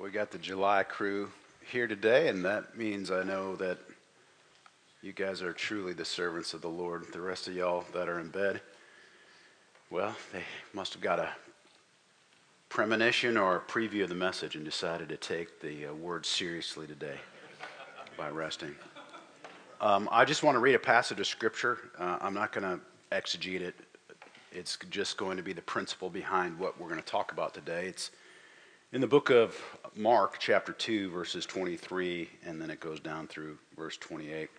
We got the July crew here today, and that means I know that you guys are truly the servants of the Lord. The rest of y'all that are in bed, well, they must have got a premonition or a preview of the message and decided to take the word seriously today by resting. I just want to read a passage of Scripture. I'm not going to exegete it. It's just going to be the principle behind what we're going to talk about today. It's in the book of Mark, chapter 2, verses 23, and then it goes down through verse 28.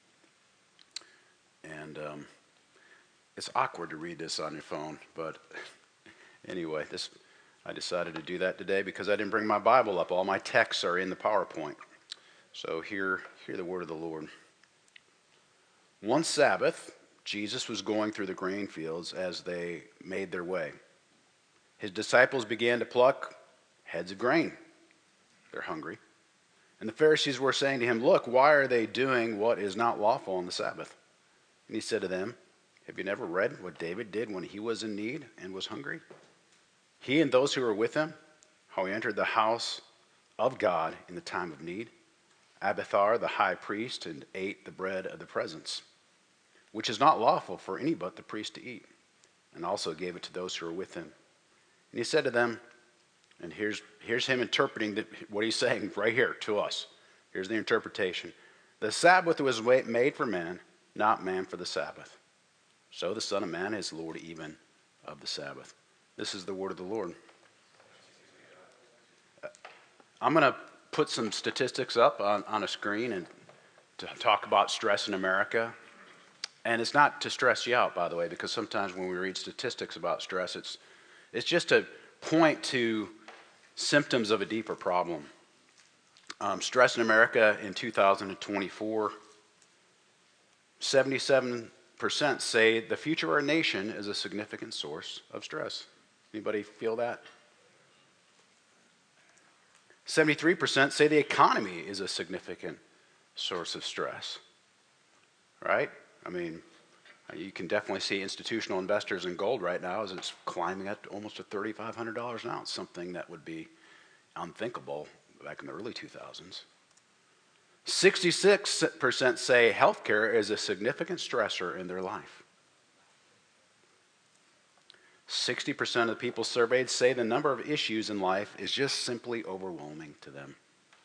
And it's awkward to read this on your phone, but anyway, I decided to do that today because I didn't bring my Bible up. All my texts are in the PowerPoint. So hear the word of the Lord. One Sabbath, Jesus was going through the grain fields as they made their way. His disciples began to pluck heads of grain. They're hungry. And the Pharisees were saying to him, "Look, why are they doing what is not lawful on the Sabbath?" And he said to them, "Have you never read what David did when he was in need and was hungry? He and those who were with him, how he entered the house of God in the time of need, Abiathar the high priest, and ate the bread of the presence, which is not lawful for any but the priest to eat, and also gave it to those who were with him." And he said to them, and here's him interpreting what he's saying right here to us. Here's the interpretation. "The Sabbath was made for man, not man for the Sabbath. So the Son of Man is Lord even of the Sabbath." This is the word of the Lord. I'm going to put some statistics up on a screen and to talk about stress in America. And it's not to stress you out, by the way, because sometimes when we read statistics about stress, it's just to point to symptoms of a deeper problem. Stress in America in 2024, 77% say the future of our nation is a significant source of stress. Anybody feel that? 73% say the economy is a significant source of stress. Right? I mean, you can definitely see institutional investors in gold right now as it's climbing at almost to $3,500 an ounce, something that would be unthinkable back in the early 2000s. 66% say healthcare is a significant stressor in their life. 60% of the people surveyed say the number of issues in life is just simply overwhelming to them.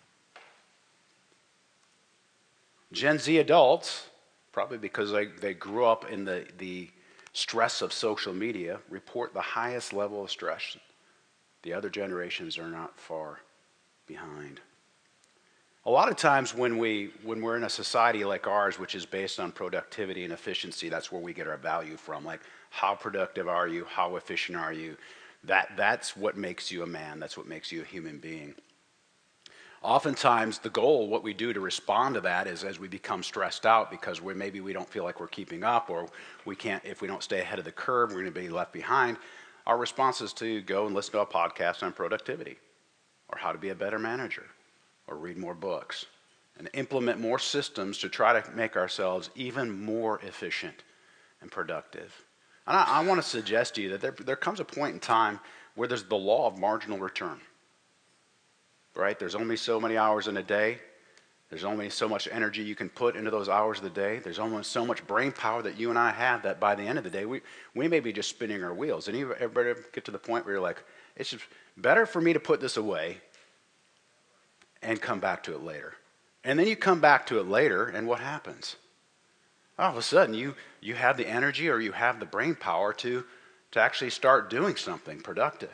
Gen Z adults, probably because they grew up in the stress of social media, report the highest level of stress. The other generations are not far behind. A lot of times when we're in a society like ours, which is based on productivity and efficiency, that's where we get our value from. Like, how productive are you? How efficient are you? That's what makes you a man. That's what makes you a human being. Oftentimes, the goal, what we do to respond to that is as we become stressed out because maybe we don't feel like we're keeping up, or if we don't stay ahead of the curve, we're going to be left behind. Our response is to go and listen to a podcast on productivity or how to be a better manager or read more books and implement more systems to try to make ourselves even more efficient and productive. And I want to suggest to you that there comes a point in time where there's the law of marginal return. Right? There's only so many hours in a day. There's only so much energy you can put into those hours of the day. There's almost so much brain power that you and I have that by the end of the day, we may be just spinning our wheels. And everybody get to the point where you're like, it's just better for me to put this away and come back to it later. And then you come back to it later, and what happens? All of a sudden, you have the energy or you have the brain power to actually start doing something productive.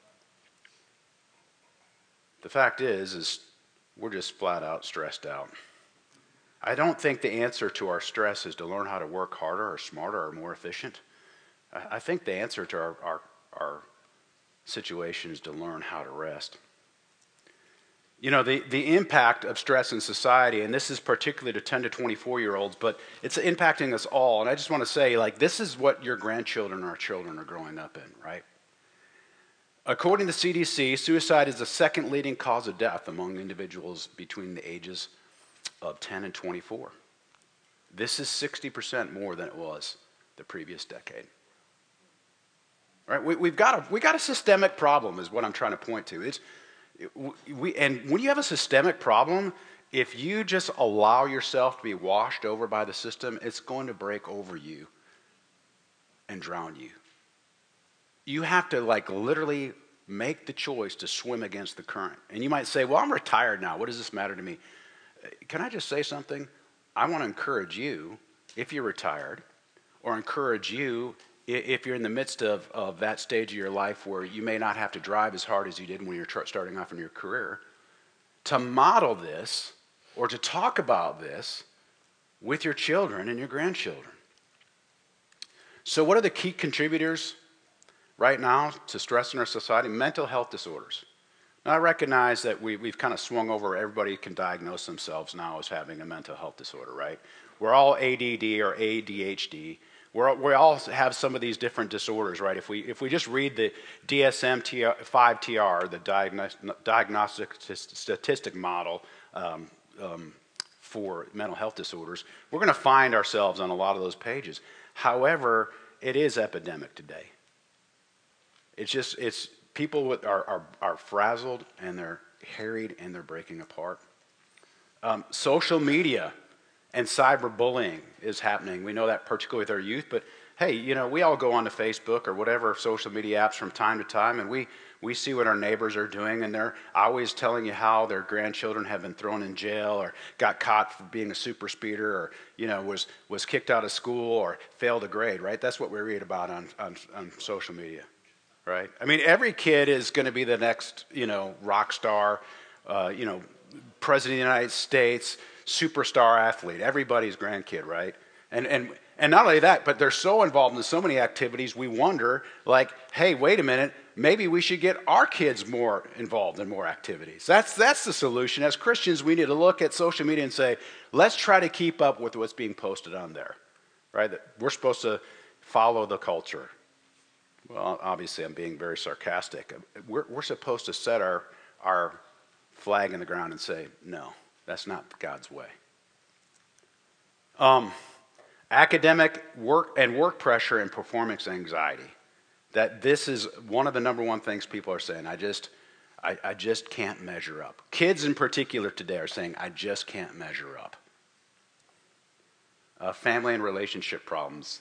The fact is we're just flat out stressed out. I don't think the answer to our stress is to learn how to work harder or smarter or more efficient. I think the answer to our situation is to learn how to rest. You know, the impact of stress in society, and this is particularly to 10 to 24-year-olds, but it's impacting us all. And I just want to say, like, this is what your grandchildren or children are growing up in, right? According to CDC, suicide is the second leading cause of death among individuals between the ages of 10 and 24. This is 60% more than it was the previous decade. Right? We've got a systemic problem is what I'm trying to point to. And when you have a systemic problem, if you just allow yourself to be washed over by the system, it's going to break over you and drown you. You have to literally make the choice to swim against the current. And you might say, well, I'm retired now. What does this matter to me? Can I just say something? I want to encourage you, if you're retired, or encourage you if you're in the midst of that stage of your life where you may not have to drive as hard as you did when you're starting off in your career, to model this or to talk about this with your children and your grandchildren. So what are the key contributors right now to stress in our society? Mental health disorders. Now, I recognize that we've kind of swung over. Everybody can diagnose themselves now as having a mental health disorder, right? We're all ADD or ADHD. We all have some of these different disorders, right? If we just read the DSM-5-TR, the Diagnostic Statistic Model for mental health disorders, we're going to find ourselves on a lot of those pages. However, it is epidemic today. It's people are frazzled and they're harried and they're breaking apart. Social media and cyberbullying is happening. We know that particularly with our youth, but hey, we all go onto Facebook or whatever social media apps from time to time, and we see what our neighbors are doing, and they're always telling you how their grandchildren have been thrown in jail or got caught for being a super speeder or, was kicked out of school or failed a grade, right? That's what we read about on social media, right? I mean, every kid is going to be the next, rock star, president of the United States, superstar athlete, everybody's grandkid, right? And not only that, but they're so involved in so many activities, we wonder, hey, wait a minute, maybe we should get our kids more involved in more activities. That's the solution. As Christians, we need to look at social media and say, let's try to keep up with what's being posted on there, right? That we're supposed to follow the culture. Well, obviously, I'm being very sarcastic. We're supposed to set our flag in the ground and say, no, that's not God's way. Academic work pressure and performance anxiety. That this is one of the number one things people are saying. I just can't measure up. Kids in particular today are saying, I just can't measure up. Family and relationship problems.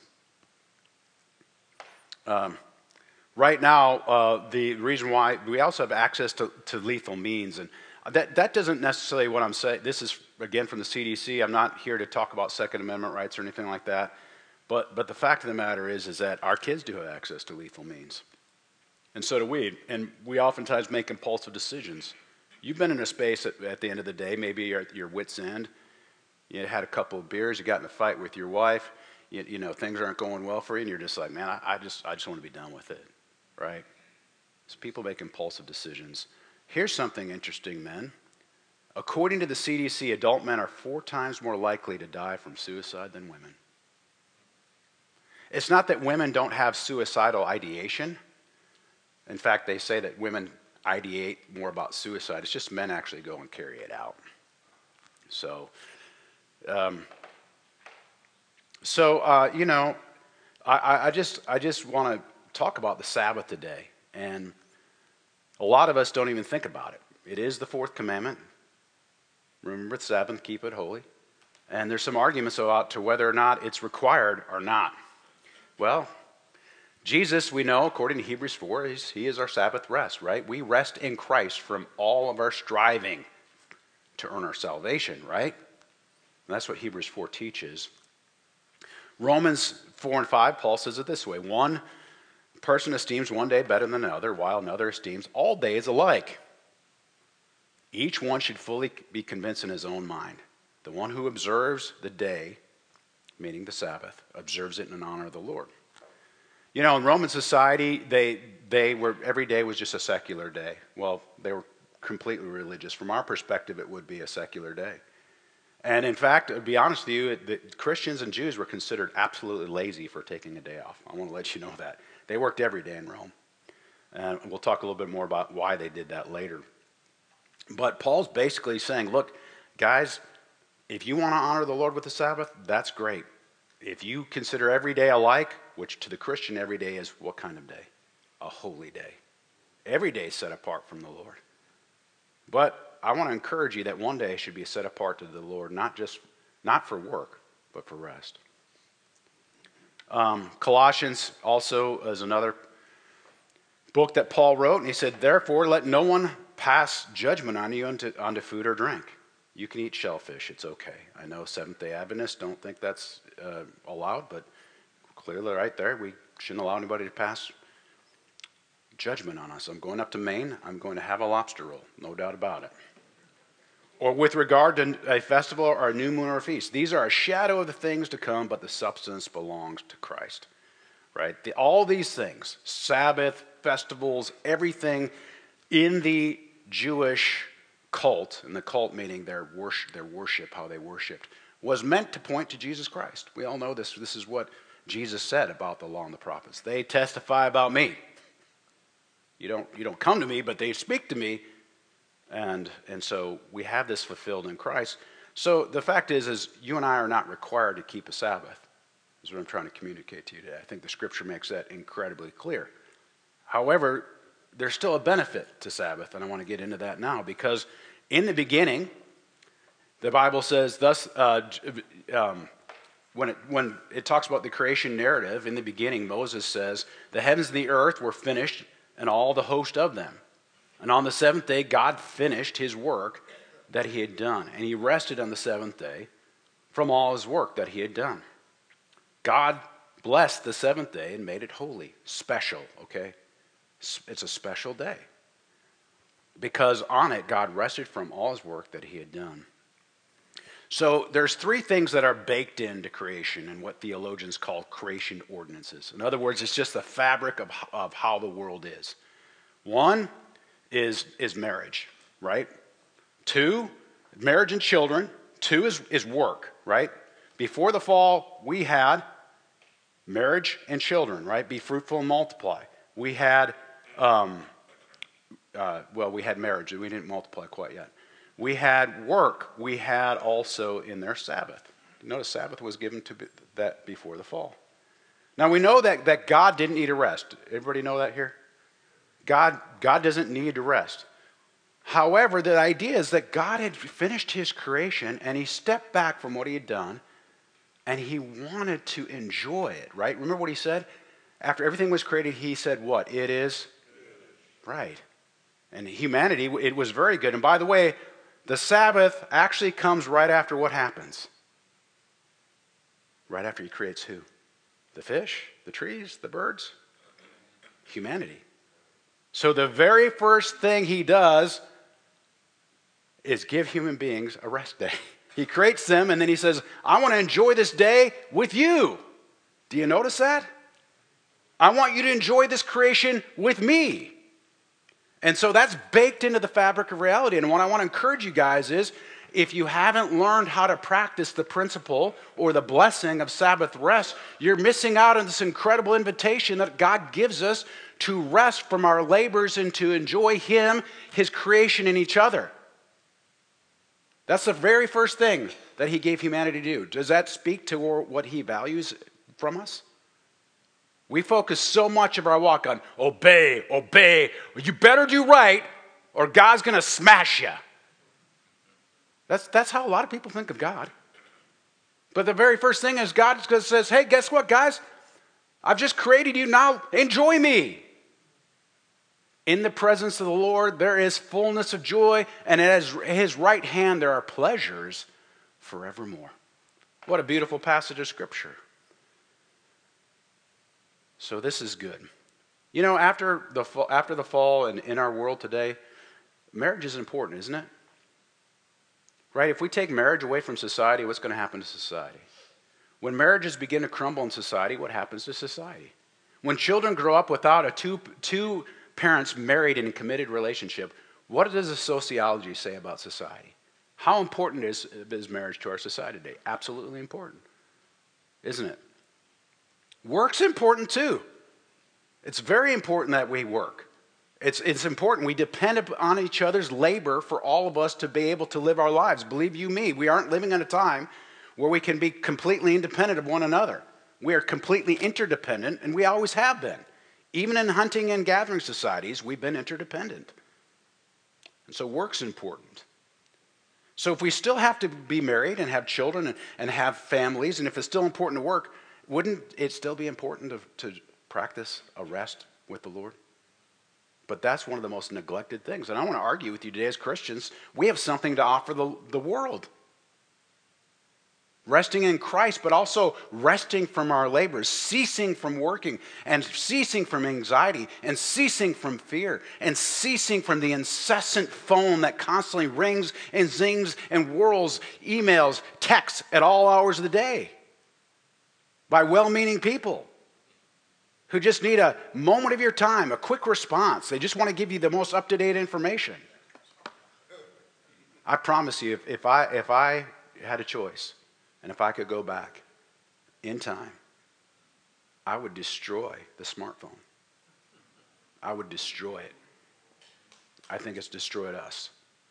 Right now, the reason why we also have access to lethal means, and that doesn't necessarily what I'm saying. This is, again, from the CDC. I'm not here to talk about Second Amendment rights or anything like that. But the fact of the matter is that our kids do have access to lethal means. And so do we. And we oftentimes make impulsive decisions. You've been in a space at the end of the day, maybe you're at your wit's end. You had a couple of beers, you got in a fight with your wife, things aren't going well for you, and you're just like, man, I just want to be done with it, right? So people make impulsive decisions. Here's something interesting, men. According to the CDC, adult men are 4 times more likely to die from suicide than women. It's not that women don't have suicidal ideation. In fact, they say that women ideate more about suicide. It's just men actually go and carry it out. So, I just want to talk about the Sabbath today. And a lot of us don't even think about it. It is the 4th commandment. Remember the Sabbath, keep it holy. And there's some arguments about to whether or not it's required or not. Well, Jesus, we know, according to Hebrews 4, he is our Sabbath rest, right? We rest in Christ from all of our striving to earn our salvation, right? And that's what Hebrews 4 teaches. Romans 4 and 5, Paul says it this way: one person esteems one day better than another, while another esteems all days alike. Each one should fully be convinced in his own mind. The one who observes the day, meaning the Sabbath, observes it in honor of the Lord. In Roman society, they were, every day was just a secular day. Well, they were completely religious. From our perspective, it would be a secular day. And in fact, to be honest with you, the Christians and Jews were considered absolutely lazy for taking a day off. I want to let you know that. They worked every day in Rome. And we'll talk a little bit more about why they did that later. But Paul's basically saying, look, guys, if you want to honor the Lord with the Sabbath, that's great. If you consider every day alike, which to the Christian every day is what kind of day? A holy day. Every day is set apart from the Lord. But I want to encourage you that one day should be set apart to the Lord, not for work, but for rest. Colossians also is another book that Paul wrote, and he said, therefore, let no one pass judgment on you onto food or drink. You can eat shellfish, it's okay. I know Seventh-day Adventists don't think that's allowed, but clearly right there, we shouldn't allow anybody to pass judgment on us. I'm going up to Maine, I'm going to have a lobster roll, no doubt about it. Or with regard to a festival or a new moon or a feast. These are a shadow of the things to come, but the substance belongs to Christ. Right? All these things, Sabbath, festivals, everything in the Jewish cult, and the cult meaning their worship, how they worshipped, was meant to point to Jesus Christ. We all know this. This is what Jesus said about the law and the prophets. They testify about me. You don't come to me, but they speak to me. And so we have this fulfilled in Christ. So the fact is you and I are not required to keep a Sabbath. Is what I'm trying to communicate to you today. I think the scripture makes that incredibly clear. However, there's still a benefit to Sabbath, and I want to get into that now, because in the beginning, the Bible says, thus, when it talks about the creation narrative, in the beginning, Moses says, the heavens and the earth were finished, and all the host of them. And on the seventh day, God finished his work that he had done, and he rested on the seventh day from all his work that he had done. God blessed the seventh day and made it holy, special, okay? It's a special day. Because on it, God rested from all his work that he had done. So there's three things that are baked into creation and what theologians call creation ordinances. In other words, it's just the fabric of how the world is. One is marriage, right? Two, marriage and children. Two is work, right? Before the fall, we had marriage and children, right? Be fruitful and multiply. We had, we had marriage. We didn't multiply quite yet. We had work. We had also in there Sabbath. Notice Sabbath was given to that before the fall. Now we know that God didn't need a rest. Everybody know that here? God doesn't need to rest. However, the idea is that God had finished his creation and he stepped back from what he had done and he wanted to enjoy it, right? Remember what he said? After everything was created, he said what? It is right. And humanity, it was very good. And by the way, the Sabbath actually comes right after what happens? Right after he creates who? The fish, the trees, the birds? Humanity. So the very first thing he does is give human beings a rest day. He creates them and then he says, I want to enjoy this day with you. Do you notice that? I want you to enjoy this creation with me. And so that's baked into the fabric of reality. And what I want to encourage you guys is, if you haven't learned how to practice the principle or the blessing of Sabbath rest, you're missing out on this incredible invitation that God gives us to rest from our labors and to enjoy him, his creation, and each other. That's the very first thing that he gave humanity to do. Does that speak to what he values from us? We focus so much of our walk on obey. You better do right or God's going to smash you. That's how a lot of people think of God. But the very first thing is God says, hey, guess what, guys? I've just created you, now enjoy me. In the presence of the Lord, there is fullness of joy, and at his right hand there are pleasures forevermore. What a beautiful passage of Scripture. So this is good. You know, after the fall and in our world today, marriage is important, isn't it? Right? If we take marriage away from society, what's going to happen to society? When marriages begin to crumble in society, what happens to society? When children grow up without a two parents married in a committed relationship, what does the sociology say about society? How important is marriage to our society today? Absolutely important, isn't it? Work's important too. It's very important that we work. It's important. We depend on each other's labor for all of us to be able to live our lives. Believe you me, we aren't living in a time where we can be completely independent of one another. We are completely interdependent, and we always have been. Even in hunting and gathering societies, we've been interdependent. And so work's important. So if we still have to be married and have children and have families, and if it's still important to work, wouldn't it still be important to practice a rest with the Lord? But that's one of the most neglected things. And I want to argue with you today as Christians, we have something to offer the world. Resting in Christ, but also resting from our labors, ceasing from working, and ceasing from anxiety, and ceasing from fear, and ceasing from the incessant phone that constantly rings and zings and whirls, emails, texts at all hours of the day by well-meaning people who just need a moment of your time, a quick response. They just want to give you the most up-to-date information. I promise you, if I had a choice, and if I could go back in time, I would destroy the smartphone. I would destroy it. I think it's destroyed us.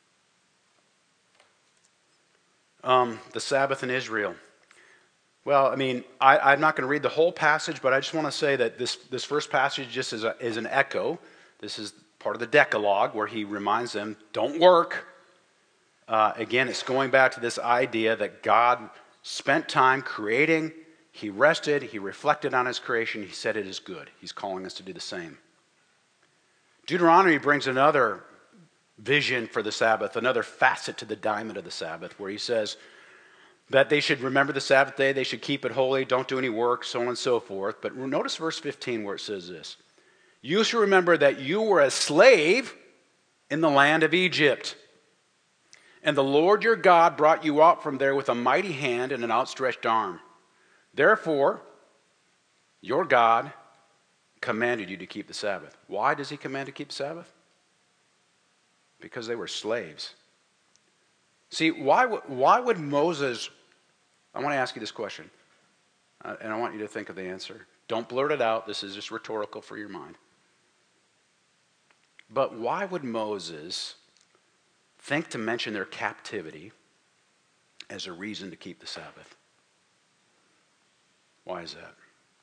The Sabbath in Israel. Well, I mean, I'm not going to read the whole passage, but I just want to say that this first passage just is an echo. This is part of the Decalogue where he reminds them, don't work. Again, it's going back to this idea that God spent time creating, he rested, he reflected on his creation, he said it is good. He's calling us to do the same. Deuteronomy brings another vision for the Sabbath, another facet to the diamond of the Sabbath, where he says that they should remember the Sabbath day, they should keep it holy, don't do any work, so on and so forth. But notice verse 15 where it says this: you shall remember that you were a slave in the land of Egypt. And the Lord your God brought you out from there with a mighty hand and an outstretched arm. Therefore, your God commanded you to keep the Sabbath. Why does he command to keep the Sabbath? Because they were slaves. See, why would Moses... I want to ask you this question, and I want you to think of the answer. Don't blurt it out. This is just rhetorical for your mind. But why would Moses think to mention their captivity as a reason to keep the Sabbath? Why is that?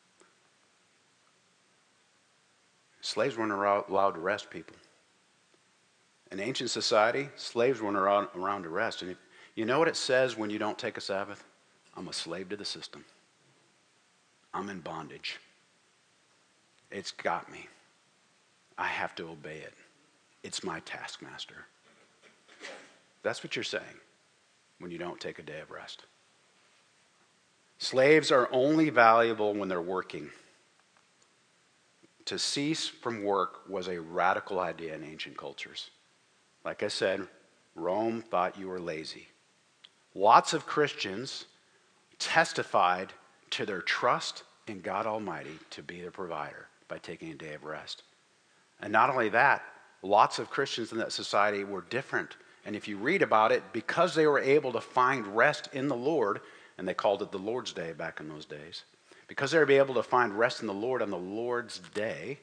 Slaves weren't allowed to rest, people. In ancient society, slaves weren't around to rest. And you know what it says when you don't take a Sabbath? I'm a slave to the system. I'm in bondage. It's got me. I have to obey it. It's my taskmaster. That's what you're saying when you don't take a day of rest. Slaves are only valuable when they're working. To cease from work was a radical idea in ancient cultures. Like I said, Rome thought you were lazy. Lots of Christians testified to their trust in God Almighty to be their provider by taking a day of rest. And not only that, lots of Christians in that society were different. And if you read about it, because they were able to find rest in the Lord, and they called it the Lord's Day back in those days, because they were able to find rest in the Lord on the Lord's Day,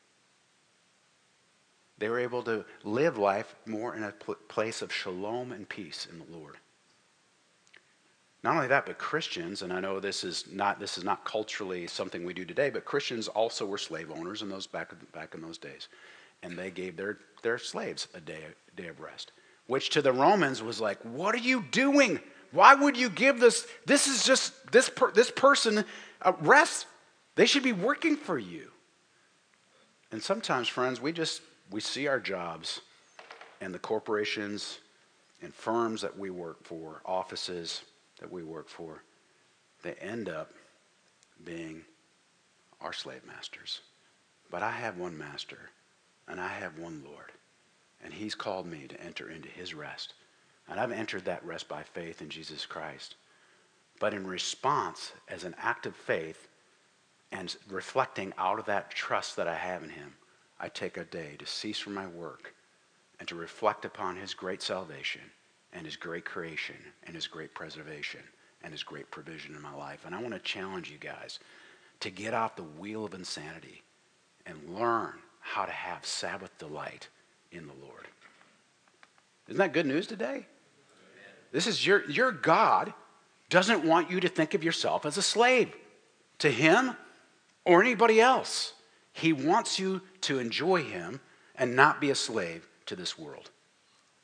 they were able to live life more in a place of shalom and peace in the Lord. Not only that, but Christians, and I know this is not culturally something we do today, but Christians also were slave owners in those back in those days, and they gave their slaves a day of rest, which to the Romans was like, what are you doing? Why would you give this person a rest? They should be working for you. And sometimes, friends, we see our jobs and the corporations and firms that we work for, offices that we work for, they end up being our slave masters. But I have one master, and I have one Lord, and he's called me to enter into his rest. And I've entered that rest by faith in Jesus Christ. But in response, as an act of faith and reflecting out of that trust that I have in him, I take a day to cease from my work and to reflect upon his great salvation and his great creation and his great preservation and his great provision in my life. And I want to challenge you guys to get off the wheel of insanity and learn how to have Sabbath delight in the Lord. Isn't that good news today? This is your God doesn't want you to think of yourself as a slave to him or anybody else. He wants you to enjoy him and not be a slave to this world.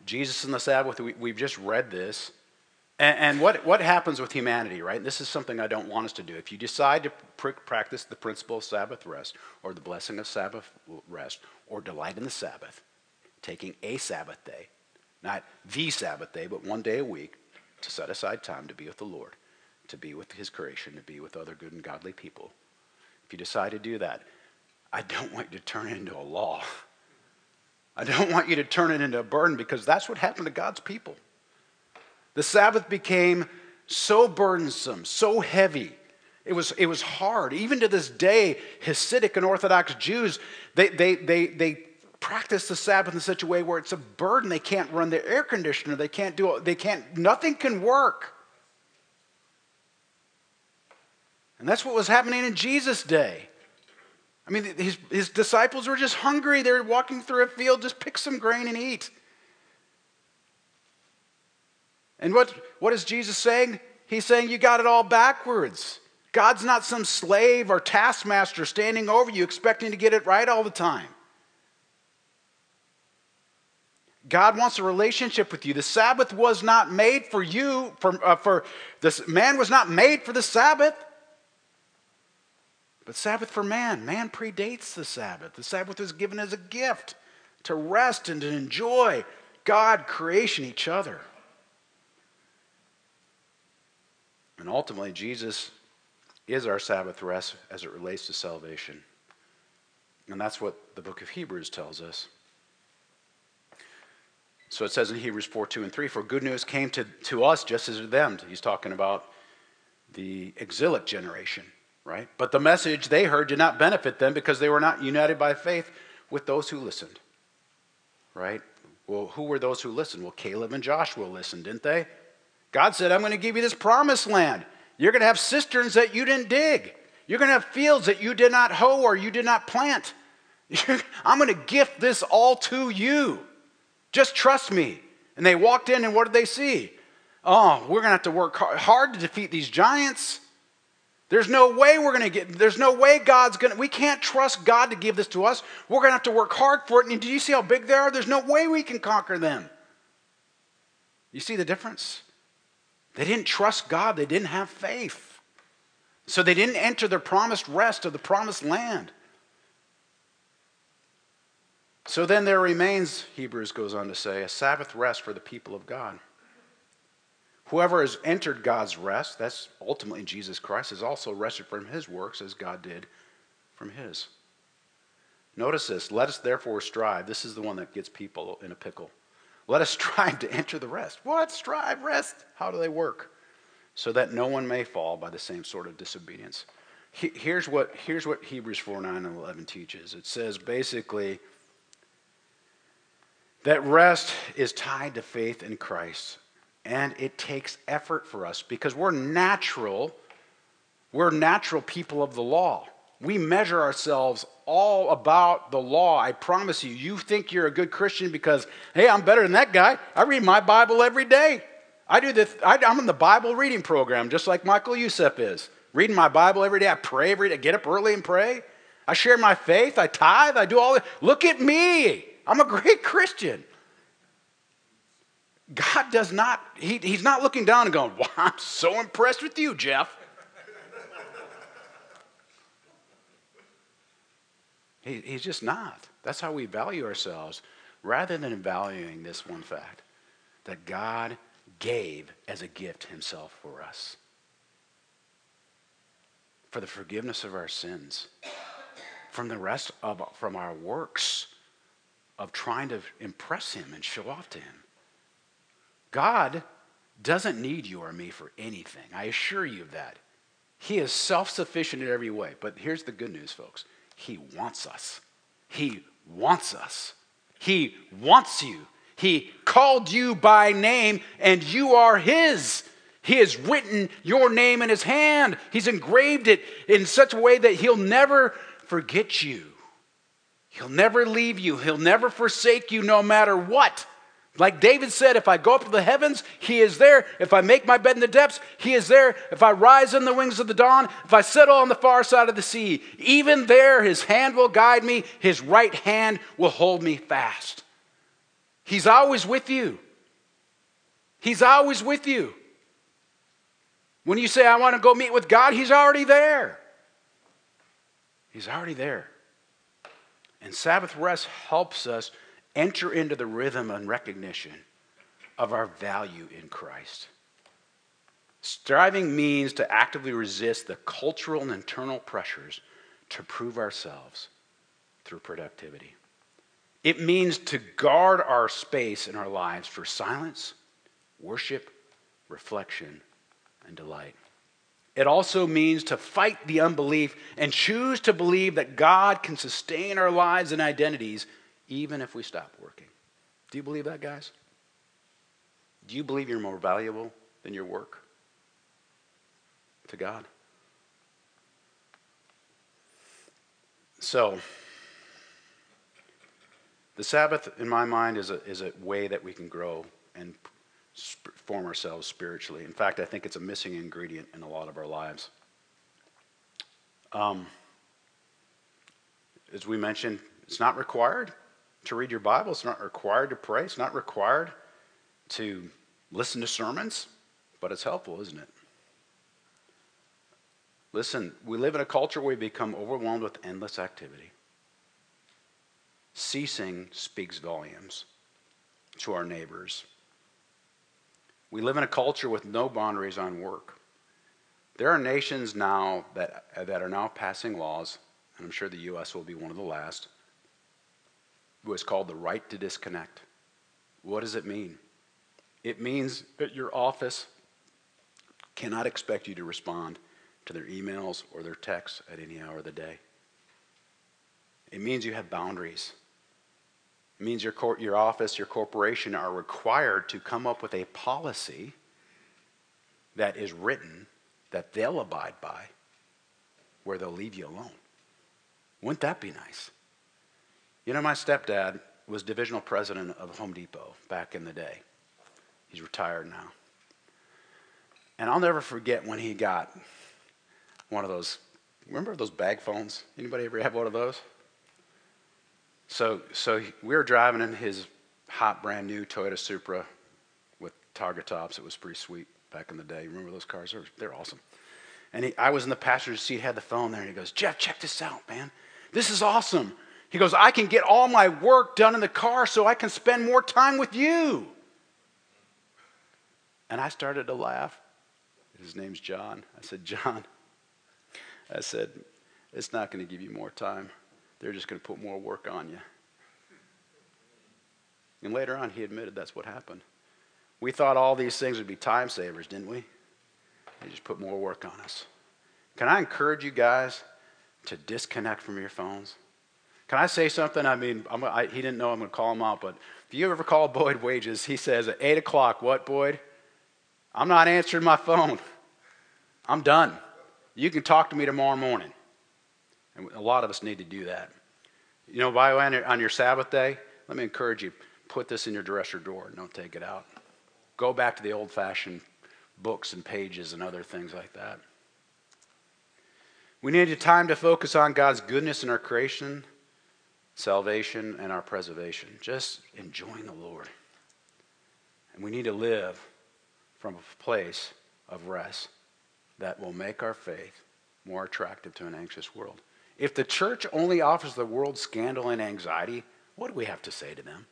Jesus and the Sabbath, we've just read this. And what happens with humanity, right? This is something I don't want us to do. If you decide to practice the principle of Sabbath rest, or the blessing of Sabbath rest, or delight in the Sabbath, taking a Sabbath day, not the Sabbath day, but one day a week, to set aside time to be with the Lord, to be with his creation, to be with other good and godly people. If you decide to do that, I don't want you to turn it into a law. I don't want you to turn it into a burden, because that's what happened to God's people. The Sabbath became so burdensome, so heavy. It was hard. Even to this day, Hasidic and Orthodox Jews, they practice the Sabbath in such a way where it's a burden. They can't run their air conditioner. Nothing can work. And that's what was happening in Jesus' day. I mean, his disciples were just hungry. They were walking through a field, just pick some grain and eat. And what is Jesus saying? He's saying you got it all backwards. God's not some slave or taskmaster standing over you expecting to get it right all the time. God wants a relationship with you. The Sabbath was not made for you. Man was not made for the Sabbath. But Sabbath for man. Man predates the Sabbath. The Sabbath was given as a gift to rest and to enjoy God, creation, each other. And ultimately, Jesus is our Sabbath rest as it relates to salvation. And that's what the book of Hebrews tells us. So it says in Hebrews 4:2-3, for good news came to us just as to them. He's talking about the exilic generation, right? But the message they heard did not benefit them because they were not united by faith with those who listened, right? Well, who were those who listened? Well, Caleb and Joshua listened, didn't they? God said, I'm going to give you this promised land. You're going to have cisterns that you didn't dig. You're going to have fields that you did not hoe or you did not plant. I'm going to gift this all to you. Just trust me. And they walked in, and what did they see? Oh, we're going to have to work hard to defeat these giants. There's no way we can't trust God to give this to us. We're going to have to work hard for it. And do you see how big they are? There's no way we can conquer them. You see the difference? They didn't trust God. They didn't have faith. So they didn't enter the promised rest of the promised land. So then there remains, Hebrews goes on to say, a Sabbath rest for the people of God. Whoever has entered God's rest, that's ultimately Jesus Christ, has also rested from his works as God did from his. Notice this. Let us therefore strive. This is the one that gets people in a pickle. Let us strive to enter the rest. What? Strive, rest? How do they work? So that no one may fall by the same sort of disobedience. Here's what Hebrews 4:9-11 teaches. It says basically that rest is tied to faith in Christ. And it takes effort for us because we're natural people of the law. We measure ourselves all about the law. I promise you. You think you're a good Christian because, hey, I'm better than that guy. I read my Bible every day. I do this. I'm in the Bible reading program just like Michael Youssef is. Reading my Bible every day. I pray every day. I get up early and pray. I share my faith. I tithe. I do all that. Look at me. I'm a great Christian. God does not, he's not looking down and going, wow, I'm so impressed with you, Jeff. He's just not. That's how we value ourselves, rather than valuing this one fact, that God gave as a gift himself for us. For the forgiveness of our sins, from our works of trying to impress him and show off to him. God doesn't need you or me for anything. I assure you of that. He is self-sufficient in every way. But here's the good news, folks. He wants us. He wants us. He wants you. He called you by name, and you are his. He has written your name in his hand. He's engraved it in such a way that he'll never forget you. He'll never leave you. He'll never forsake you no matter what. Like David said, if I go up to the heavens, he is there. If I make my bed in the depths, he is there. If I rise on the wings of the dawn, if I settle on the far side of the sea, even there his hand will guide me. His right hand will hold me fast. He's always with you. He's always with you. When you say, I want to go meet with God, He's already there. He's already there. And Sabbath rest helps us enter into the rhythm and recognition of our value in Christ. Striving means to actively resist the cultural and internal pressures to prove ourselves through productivity. It means to guard our space in our lives for silence, worship, reflection, and delight. It also means to fight the unbelief and choose to believe that God can sustain our lives and identities even if we stop working. Do you believe that, guys? Do you believe you're more valuable than your work to God? So, the Sabbath, in my mind, is a way that we can grow and form ourselves spiritually. In fact, I think it's a missing ingredient in a lot of our lives. As we mentioned, it's not required to read your Bible. It's not required to pray. It's not required to listen to sermons, but it's helpful, isn't it? Listen, we live in a culture where we become overwhelmed with endless activity. Ceasing speaks volumes to our neighbors. We live in a culture with no boundaries on work. There are nations now that are now passing laws, and I'm sure the U.S. will be one of the last, what's called the right to disconnect. What does it mean? It means that your office cannot expect you to respond to their emails or their texts at any hour of the day. It means you have boundaries. It means your office, your corporation are required to come up with a policy that is written that they'll abide by, where they'll leave you alone. Wouldn't that be nice? You know, my stepdad was divisional president of Home Depot back in the day. He's retired now. And I'll never forget when he got one of those, remember those bag phones? Anybody ever have one of those? So we were driving in his hot brand new Toyota Supra with target tops. It was pretty sweet back in the day. You remember those cars? They're awesome. And I was in the passenger seat, had the phone there, and he goes, Jeff, check this out, man. This is awesome. He goes, I can get all my work done in the car so I can spend more time with you. And I started to laugh. His name's John. I said, John, it's not going to give you more time. They're just going to put more work on you. And later on, he admitted that's what happened. We thought all these things would be time savers, didn't we? They just put more work on us. Can I encourage you guys to disconnect from your phones? Can I say something? I mean, he didn't know I'm going to call him out, but if you ever call Boyd Wages, he says at 8 o'clock, what, Boyd? I'm not answering my phone. I'm done. You can talk to me tomorrow morning. And a lot of us need to do that. You know, by the way, on your Sabbath day, let me encourage you, put this in your dresser drawer. Don't take it out. Go back to the old-fashioned books and pages and other things like that. We need time to focus on God's goodness in our creation, salvation, and our preservation. Just enjoying the Lord. And we need to live from a place of rest that will make our faith more attractive to an anxious world. If the church only offers the world scandal and anxiety, what do we have to say to them?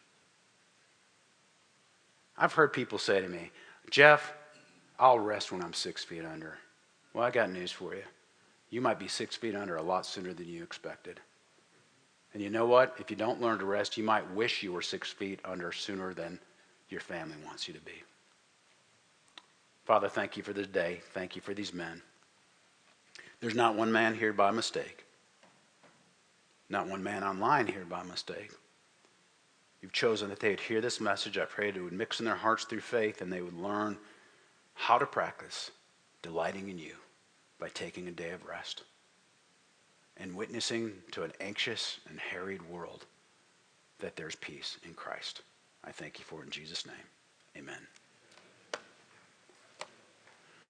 I've heard people say to me, Jeff, I'll rest when I'm 6 feet under. Well, I got news for you. You might be 6 feet under a lot sooner than you expected. And you know what? If you don't learn to rest, you might wish you were 6 feet under sooner than your family wants you to be. Father, thank you for this day. Thank you for these men. There's not one man here by mistake. Not one man online here by mistake. You've chosen that they would hear this message. I pray it would mix in their hearts through faith and they would learn how to practice delighting in you by taking a day of rest and witnessing to an anxious and harried world that there's peace in Christ. I thank you for it in Jesus' name. Amen.